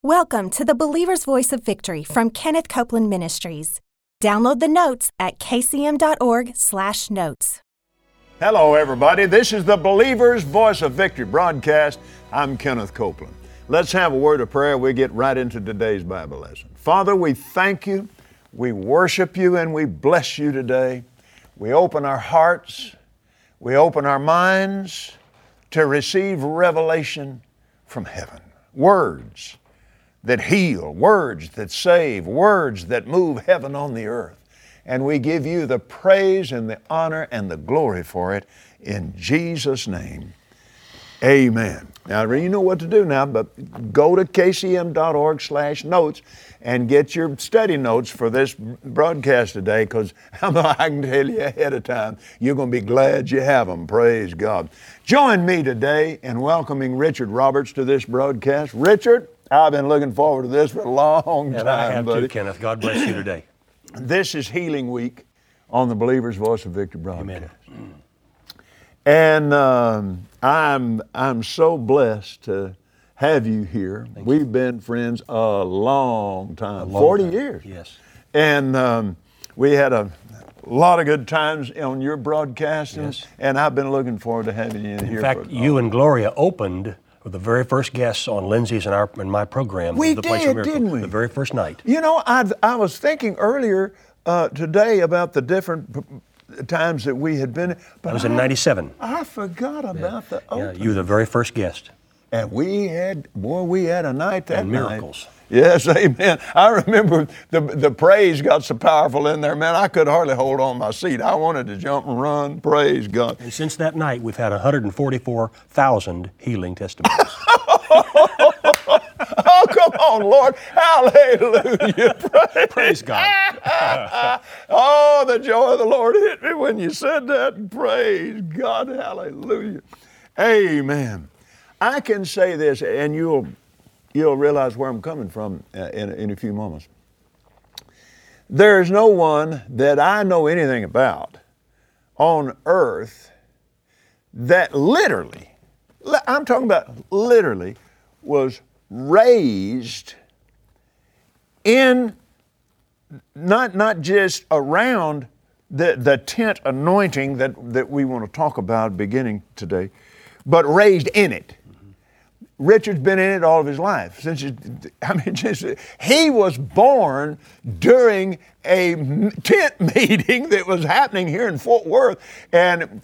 Welcome to the Believer's Voice of Victory from Kenneth Copeland Ministries. Download the notes at kcm.org/notes. Hello, everybody. This is the Believer's Voice of Victory broadcast. I'm Kenneth Copeland. Let's have a word of prayer. We get right into today's Bible lesson. Father, we thank you, we worship you, and we bless you today. We open our hearts, we open our minds to receive revelation from heaven. Words that heal, words that save, words that move heaven on the earth. And we give you the praise and the honor and the glory for it in Jesus' name. Amen. Now, you know what to do now, but go to kcm.org/notes and get your study notes for this broadcast today, because I can tell you ahead of time, you're going to be glad you have them. Praise God. Join me today in welcoming Richard Roberts to this broadcast. Richard, I've been looking forward to this for a long time, and I have buddy. too, Kenneth. God bless you today. This is Healing Week on the Believer's Voice of Victory broadcast. Amen. And I'm so blessed to have you here. We've been friends a long time, 40 years. Yes. And we had a lot of good times on your broadcast, Yes. and I've been looking forward to having you in here. In fact, you and Gloria opened with the very first guests on Lindsay's and my program. We the Place of did, Miracle, didn't we? The very first night. You know, I was thinking earlier today about the different times that we had been. But That was in 97. I forgot about the Yeah, opening. you were the very first guest. And we had a night that And night. miracles. Yes, amen. I remember the praise got so powerful in there, man, I could hardly hold on my seat. I wanted to jump and run. Praise God. And since that night, we've had 144,000 healing testimonies. Oh, come on, Lord. Hallelujah. Praise God. Oh, the joy of the Lord hit me when you said that. Praise God. Hallelujah. Amen. I can say this, and you'll realize where I'm coming from in a few moments. There is no one that I know anything about on earth that literally, I'm talking about literally, was raised in, not just around the tent anointing that we want to talk about beginning today, but raised in it. Richard's been in it all of his life. He was born during a tent meeting that was happening here in Fort Worth, and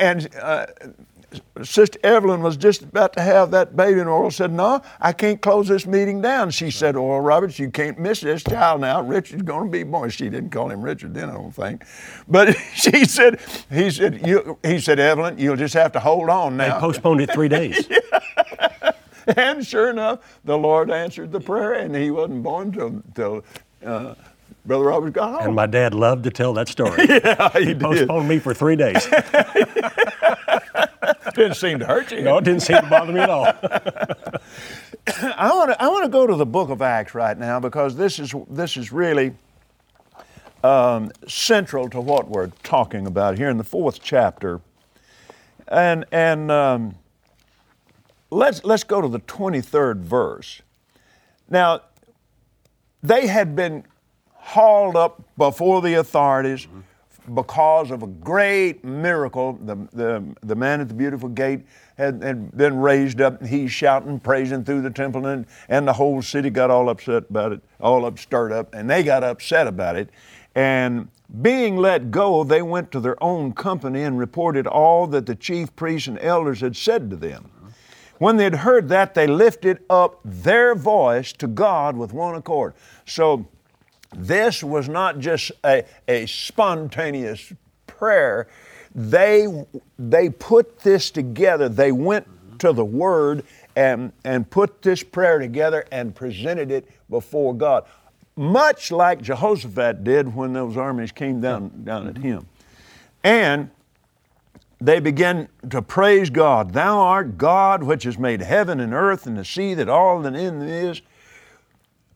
Sister Evelyn was just about to have that baby, and Oral said, "No, I can't close this meeting down." She said, "Oral Roberts, you can't miss this child now. Richard's going to be born." She didn't call him Richard then, I don't think, but he said, "Evelyn, you'll just have to hold on now." They postponed it 3 days. And sure enough, the Lord answered the prayer, and he wasn't born till Brother Roberts got home. And my dad loved to tell that story. Yeah, he did. Postponed me for 3 days. Didn't seem to hurt you. No, it didn't seem to bother me at all. I want to go to the book of Acts right now, because this is really central to what we're talking about here in the 4th chapter, and let's go to the 23rd verse. Now, they had been hauled up before the authorities because of a great miracle. The man at the beautiful gate had been raised up, and he's shouting, praising through the temple, and the whole city got all upset about it, stirred up, and they got upset about it. And being let go, they went to their own company and reported all that the chief priests and elders had said to them. When they had heard that, they lifted up their voice to God with one accord. So this was not just a spontaneous prayer. They put this together. They went to the Word and put this prayer together and presented it before God, much like Jehoshaphat did when those armies came down at him. And they began to praise God. "Thou art God, which has made heaven and earth and the sea, that all that in them is,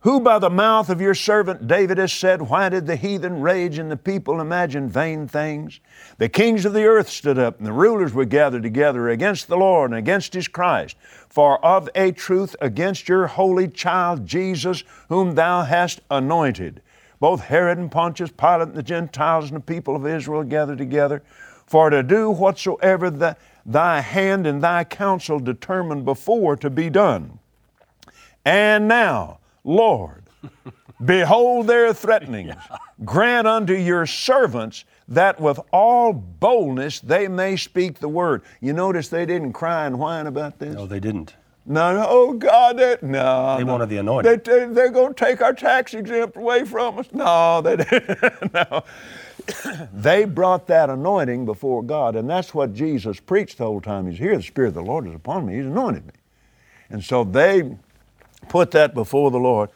who by the mouth of your servant David has said, why did the heathen rage and the people imagine vain things? The kings of the earth stood up, and the rulers were gathered together against the Lord and against His Christ. For of a truth against your holy child Jesus, whom thou hast anointed, both Herod and Pontius Pilate and the Gentiles and the people of Israel gathered together, for to do whatsoever thy hand and thy counsel determined before to be done. And now, Lord, behold their threatenings. Grant unto your servants that with all boldness they may speak the word. You notice they didn't cry and whine about this? No, they didn't. No, oh God, They wanted the anointing. They're going to take our tax exempt away from us. No, they didn't. No. They brought that anointing before God, and that's what Jesus preached the whole time He's here. The Spirit of the Lord is upon me. He's anointed me. And so they put that before the Lord.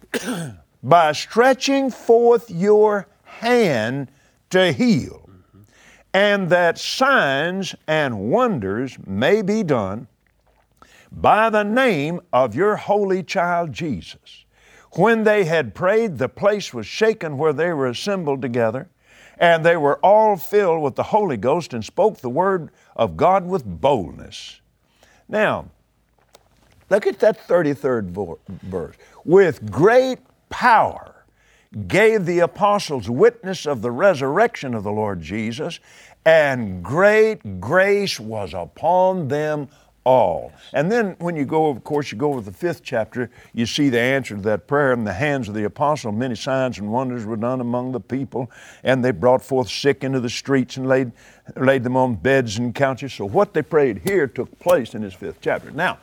By stretching forth your hand to heal, and that signs and wonders may be done by the name of your holy child Jesus. When they had prayed, the place was shaken where they were assembled together, and they were all filled with the Holy Ghost and spoke the word of God with boldness. Now, look at that 33rd verse. With great power gave the apostles witness of the resurrection of the Lord Jesus, and great grace was upon them all. And then when you go, of course, you go over the 5th chapter, you see the answer to that prayer. In the hands of the apostle, many signs and wonders were done among the people, and they brought forth sick into the streets and laid them on beds and couches. So what they prayed here took place in this 5th chapter. Now,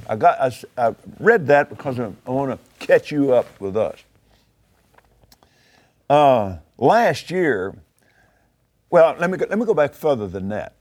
I read that because I want to catch you up with us. Last year, well, let me go back further than that.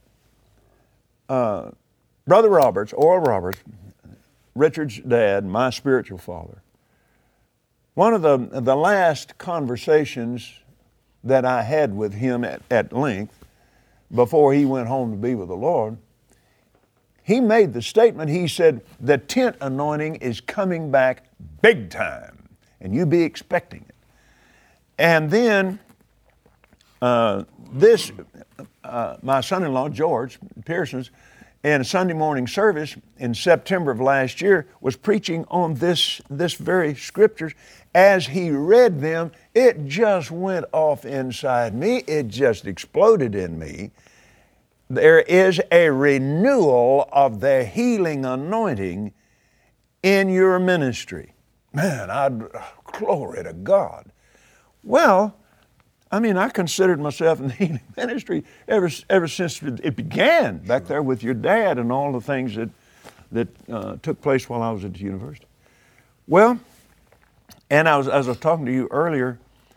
Brother Roberts, Oral Roberts, Richard's dad, my spiritual father, one of the last conversations that I had with him at length before he went home to be with the Lord, he made the statement, he said, the tent anointing is coming back big time, and you be expecting it. And then my son-in-law, George Pearson's, in a Sunday morning service in September of last year, was preaching on this very scriptures. As he read them, it just went off inside me. It just exploded in me. There is a renewal of the healing anointing in your ministry. Man, glory to God. Well, I mean, I considered myself in the healing ministry ever since it began back there with your dad and all the things that took place while I was at the university. Well, and as I was talking to you earlier,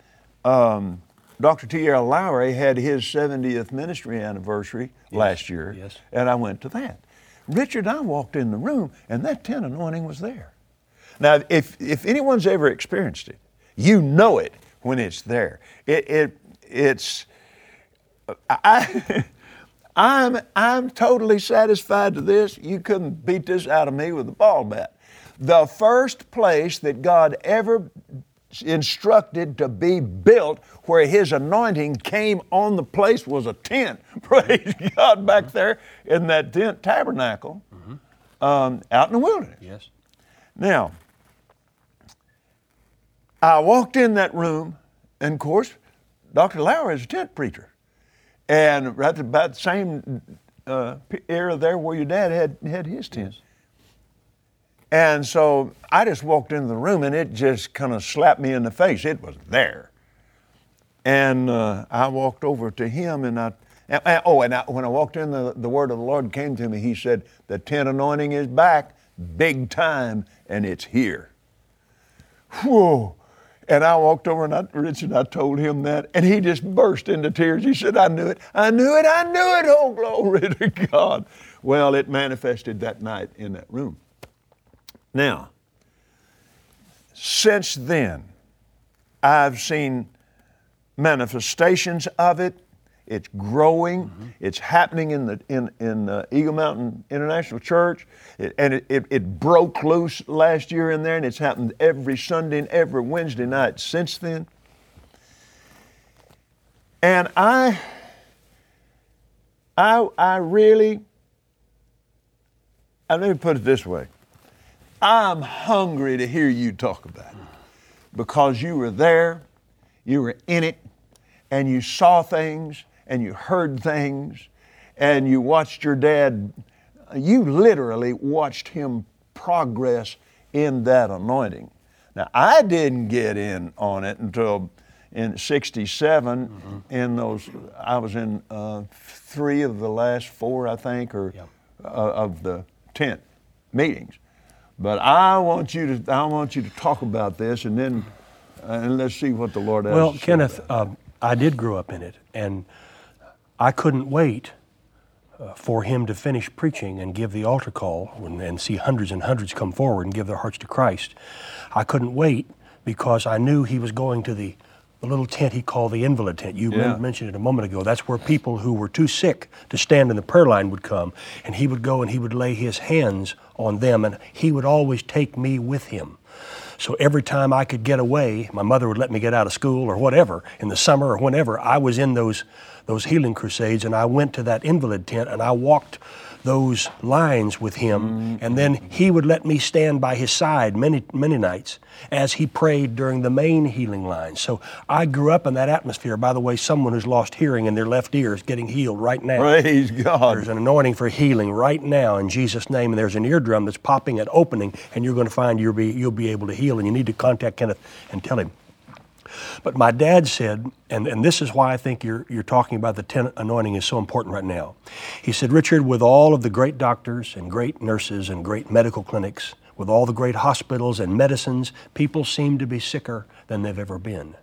Dr. T.L. Lowry had his 70th ministry anniversary last year, yes. And I went to that. Richard and I walked in the room, and that tent anointing was there. Now, if anyone's ever experienced it, you know it when it's there. I'm totally satisfied to this. You couldn't beat this out of me with a ball bat. The first place that God ever instructed to be built where His anointing came on the place was a tent. Praise God, back there in that tent tabernacle out in the wilderness. Yes. Now, I walked in that room, and of course, Dr. Lowry is a tent preacher. And right about the same era there where your dad had his tent. Yes. And so I just walked into the room, and it just kind of slapped me in the face. It was there. And I walked over to him, and when I walked in, the word of the Lord came to me. He said, the tent anointing is back, big time, and it's here. Whoa. And I walked over, and Richard, I told him that, and he just burst into tears. He said, I knew it. Oh, glory to God. Well, it manifested that night in that room. Now, since then, I've seen manifestations of it It's growing. It's happening in Eagle Mountain International Church, it broke loose last year in there, and it's happened every Sunday and every Wednesday night since then. And I really, let me put it this way. I'm hungry to hear you talk about it because you were there, you were in it, and you saw things, and you heard things, and you watched your dad, you literally watched him progress in that anointing. Now, I didn't get in on it until in '67, I was in 3 of the last 4, I think, of the 10 meetings. But I want you to talk about this, and then let's see what the Lord has to say. Well, Kenneth, I did grow up in it, and I couldn't wait for him to finish preaching and give the altar call and see hundreds and hundreds come forward and give their hearts to Christ. I couldn't wait because I knew he was going to the little tent he called the invalid tent. You mentioned it a moment ago. That's where people who were too sick to stand in the prayer line would come, and he would go and he would lay his hands on them, and he would always take me with him. So every time I could get away, my mother would let me get out of school or whatever, in the summer or whenever, I was in those healing crusades, and I went to that invalid tent and I walked those lines with him, and then he would let me stand by his side many nights as he prayed during the main healing lines. So I grew up in that atmosphere. By the way, someone who's lost hearing in their left ear is getting healed right now. Praise God. There's an anointing for healing right now in Jesus' name, and there's an eardrum that's popping and opening, and you're going to find you'll be able to heal, and you need to contact Kenneth and tell him. But my dad said, and this is why I think you're talking about the 10 anointing is so important right now. He said, Richard, with all of the great doctors and great nurses and great medical clinics, with all the great hospitals and medicines, people seem to be sicker than they've ever been.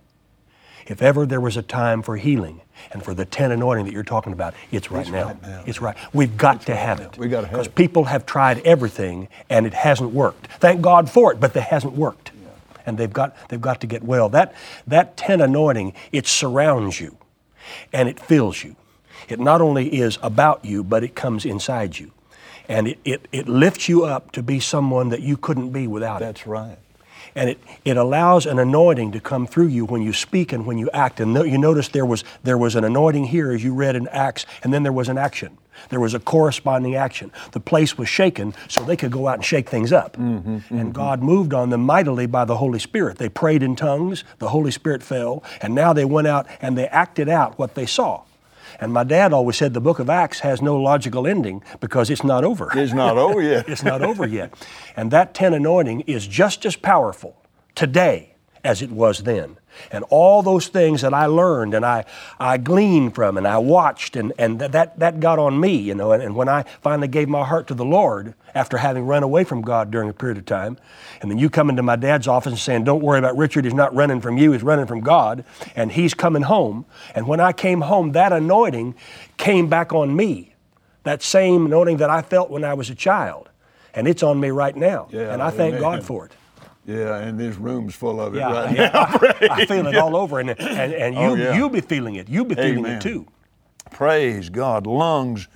If ever there was a time for healing and for the 10 anointing that you're talking about, it's right now. It's right. We've got to have it. We've got to have it. Because people have tried everything and it hasn't worked. Thank God for it, but it hasn't worked. And they've got to get well. That 10 anointing, it surrounds you and it fills you. It not only is about you, but it comes inside you. And it lifts you up to be someone that you couldn't be without it. That's right. And it allows an anointing to come through you when you speak and when you act. And you notice there was an anointing here as you read in Acts, and then there was an action. There was a corresponding action. The place was shaken so they could go out and shake things up. And God moved on them mightily by the Holy Spirit. They prayed in tongues, the Holy Spirit fell, and now they went out and they acted out what they saw. And my dad always said the book of Acts has no logical ending because it's not over. It's not over yet. It's not over yet. And that 10 anointing is just as powerful today as it was then. And all those things that I learned and I gleaned from and I watched and that got on me, you know. And when I finally gave my heart to the Lord after having run away from God during a period of time, and then you come into my dad's office and saying, don't worry about Richard, he's not running from you, he's running from God, and he's coming home. And when I came home, that anointing came back on me, that same anointing that I felt when I was a child. And it's on me right now. Yeah, and I thank amen. God for it. Yeah, and this room's full of it right yeah, now. I feel it all over, and you'll be feeling it. You'll be feeling it too. Praise God. Lungs,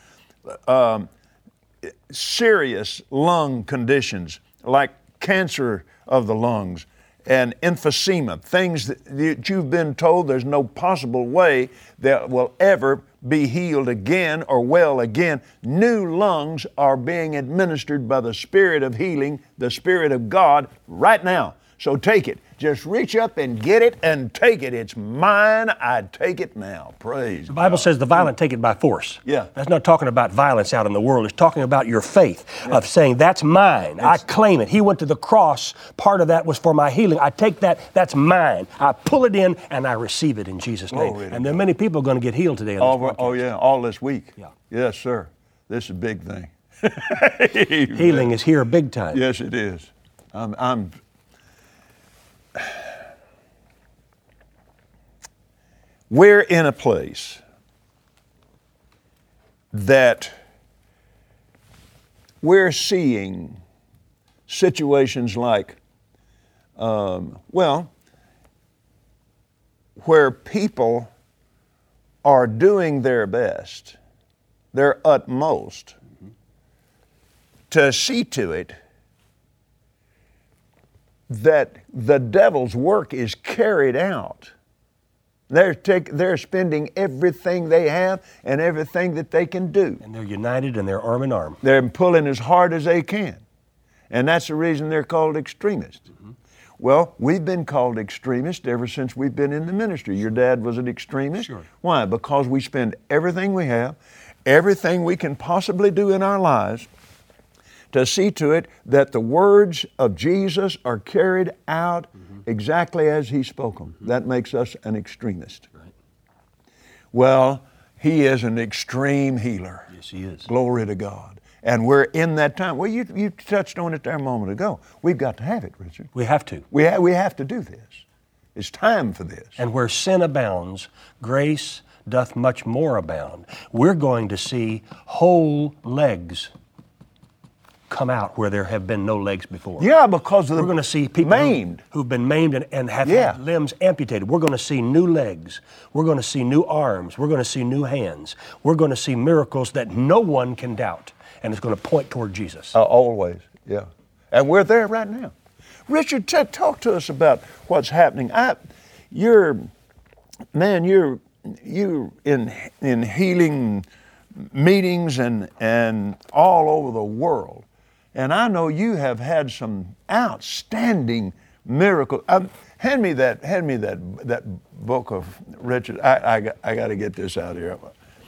serious lung conditions like cancer of the lungs and emphysema, things that you've been told there's no possible way that will ever be healed again or well again. New lungs are being administered by the Spirit of healing, the Spirit of God, right now. So take it. Just reach up and get it and take it. It's mine. I take it now. Praise The Bible says the violent take it by force. Yeah. That's not talking about violence out in the world. It's talking about your faith of saying, that's mine. I claim it. He went to the cross. Part of that was for my healing. I take that. That's mine. I pull it in and I receive it in Jesus' name. And there are many people going to get healed today. All this week. Yeah. Yes, sir. This is a big thing. Healing is here big time. Yes, it is. We're in a place that we're seeing situations like, where people are doing their best, their utmost, to see to it that the devil's work is carried out. They're spending everything they have and everything that they can do. And they're united and they're arm in arm. They're pulling as hard as they can. And that's the reason they're called extremists. Well, we've been called extremists ever since we've been in the ministry. Your dad was an extremist. Sure. Why? Because we spend everything we have, everything we can possibly do in our lives to see to it that the words of Jesus are carried out exactly as He spoke them. That makes us an extremist. Right. Well, He is an extreme healer. Yes, He is. Glory to God. And we're in that time. Well, you touched on it there a moment ago. We've got to have it, Richard. We have to. We have to do this. It's time for this. And where sin abounds, grace doth much more abound. We're going to see whole legs come out where there have been no legs before. Yeah, because of We're going to see people maimed. who've been maimed and have Yeah. had limbs amputated. We're going to see new legs. We're going to see new arms. We're going to see new hands. We're going to see miracles that no one can doubt. And it's going to point toward Jesus. Always, yeah. And we're there right now. Richard, talk to us about what's happening. You're in healing meetings and all over the world. And I know you have had some outstanding miracles. Hand me that book of Richard. I got to get this out here.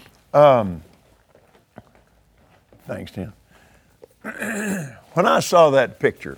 Thanks, Tim. When I saw that picture,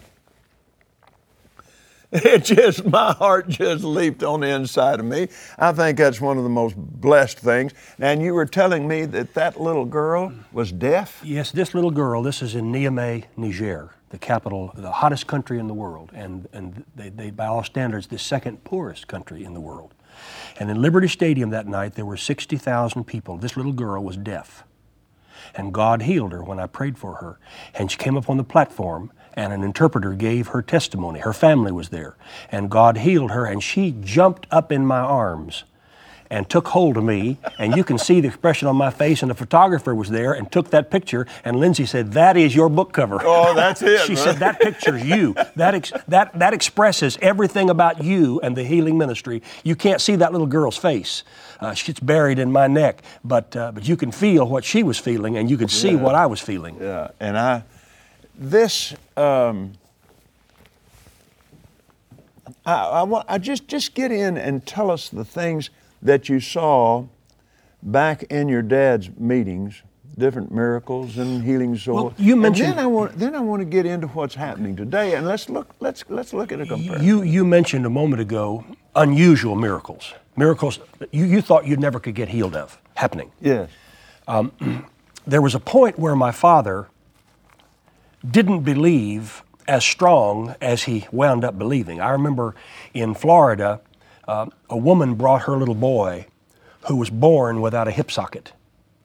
my heart just leaped on the inside of me. I think that's one of the most blessed things. And you were telling me that little girl was deaf? Yes, this little girl, this is in Niamey, Niger, the capital, the hottest country in the world, and they by all standards, the second poorest country in the world. And in Liberty Stadium that night, there were 60,000 people. This little girl was deaf. And God healed her when I prayed for her. And she came up on the platform, and an interpreter gave her testimony. Her family was there. And God healed her, and she jumped up in my arms and took hold of me. And you can see the expression on my face, and the photographer was there and took that picture. And Lindsay said, "That is your book cover." Oh, that's it. She said, "That picture's you. That expresses everything about you and the healing ministry. You can't see that little girl's face. She's buried in my neck, but you can feel what she was feeling, and you could see what I was feeling." Yeah, and I just get in and tell us the things that you saw back in your dad's meetings, different miracles and healing souls. Well, you mentioned. And then I want to get into what's happening today, and let's look at a comparison. You mentioned a moment ago unusual miracles. Miracles that you thought you never could get healed of happening. Yes. There was a point where my father didn't believe as strong as he wound up believing. I remember in Florida, a woman brought her little boy who was born without a hip socket.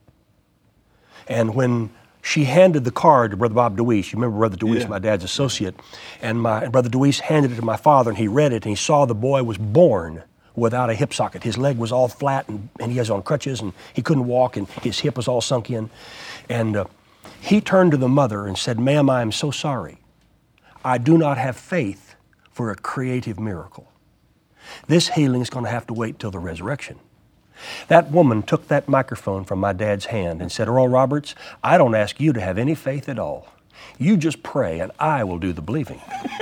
And when she handed the card to Brother Bob DeWeese, you remember Brother DeWeese, my dad's associate, and Brother DeWeese handed it to my father, and he read it, and he saw the boy was born without a hip socket. His leg was all flat, and he was on crutches, and he couldn't walk, and his hip was all sunk in. And he turned to the mother and said, "Ma'am, I am so sorry. I do not have faith for a creative miracle. This healing is going to have to wait till the resurrection." That woman took that microphone from my dad's hand and said, "Earl Roberts, I don't ask you to have any faith at all. You just pray, and I will do the believing."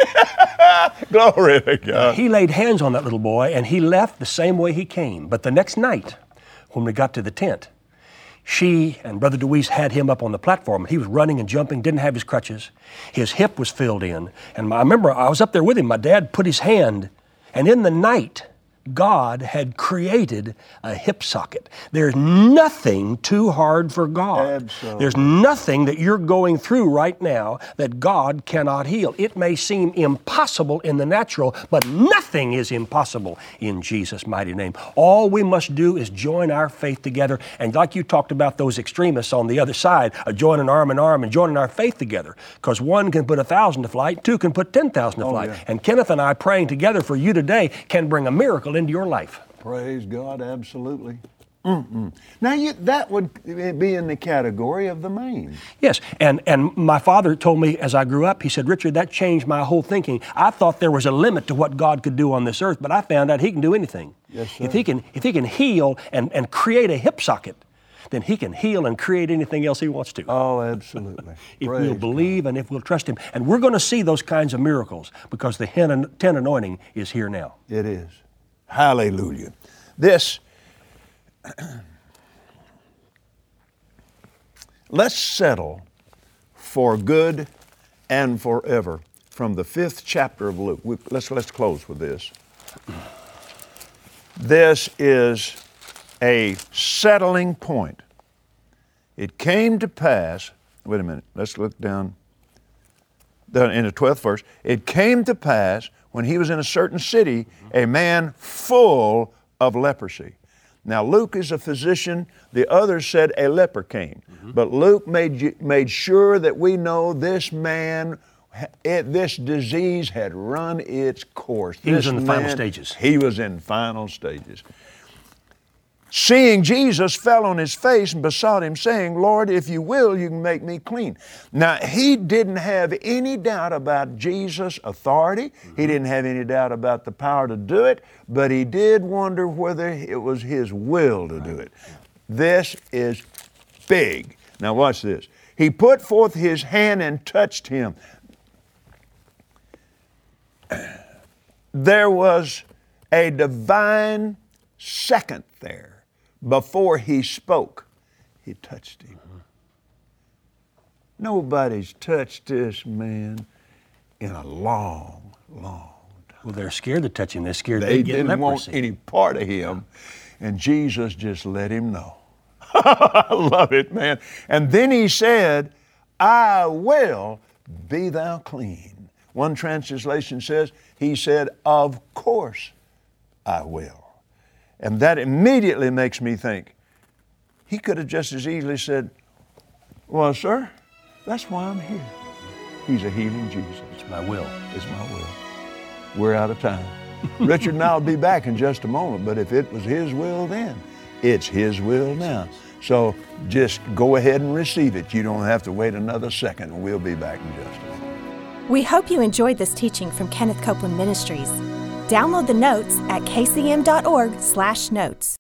Glory to God. He laid hands on that little boy, and he left the same way he came. But the next night, when we got to the tent, she and Brother DeWeese had him up on the platform. He was running and jumping, didn't have his crutches. His hip was filled in. And I remember I was up there with him. My dad put his hand, and in the night, God had created a hip socket. There's nothing too hard for God. Absolutely. There's nothing that you're going through right now that God cannot heal. It may seem impossible in the natural, but nothing is impossible in Jesus' mighty name. All we must do is join our faith together. And like you talked about those extremists on the other side, joining arm in arm and joining our faith together. Because one can put 1,000 to flight, two can put 10,000 to flight. Yeah. And Kenneth and I praying together for you today can bring a miracle into your life. Praise God, absolutely. Now, that would be in the category of the main. Yes, and my father told me as I grew up, he said, Richard, that changed my whole thinking. I thought there was a limit to what God could do on this earth, but I found out He can do anything. Yes, sir. If He can heal and create a hip socket, then He can heal and create anything else He wants to. Oh, absolutely. If we'll believe and if we'll trust Him. And we're going to see those kinds of miracles because the 10 anointing is here now. It is. Hallelujah. This, let's settle for good and forever from the 5th chapter of Luke. Let's close with this. This is a settling point. It came to pass, wait a minute, let's look down in the 12th verse. It came to pass when he was in a certain city, a man full of leprosy. Now Luke is a physician. The others said a leper came. But Luke made sure that we know this man, this disease had run its course. He was in the final stages. He was in final stages. Seeing Jesus, fell on his face and besought him, saying, Lord, if you will, you can make me clean. Now, he didn't have any doubt about Jesus' authority. He didn't have any doubt about the power to do it, but he did wonder whether it was his will to do it. This is big. Now, watch this. He put forth his hand and touched him. There was a divine second there. Before he spoke, he touched him. Nobody's touched this man in a long, long time. Well, they're scared to touch him. They're scared They get didn't leprosy. want any part of him, and Jesus just let him know. I love it, man. And then he said, I will be thou clean. One translation says, he said, of course I will. And that immediately makes me think, he could have just as easily said, well, sir, that's why I'm here. He's a healing Jesus. It's my will. It's my will. We're out of time. Richard and I will be back in just a moment, but if it was his will then, it's his will now. So just go ahead and receive it. You don't have to wait another second, and we'll be back in just a moment. We hope you enjoyed this teaching from Kenneth Copeland Ministries. Download the notes at kcm.org/notes.